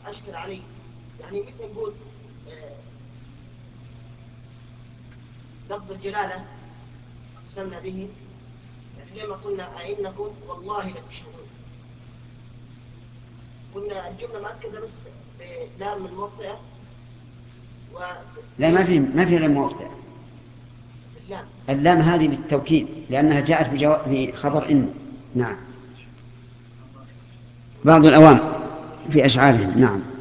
أشكل علي، يعني مثل نقول لفظ الجلالة أقسمنا به، كما قلنا أئنكم والله لتشهدون، قلنا الجملة مؤكدة بس بلام الموطئة لا، ما في لام موطئة. اللام هذه بالتوكيد لأنها جاءت بخبر إن. نعم، بعض الأوامر في أشعارهم. نعم.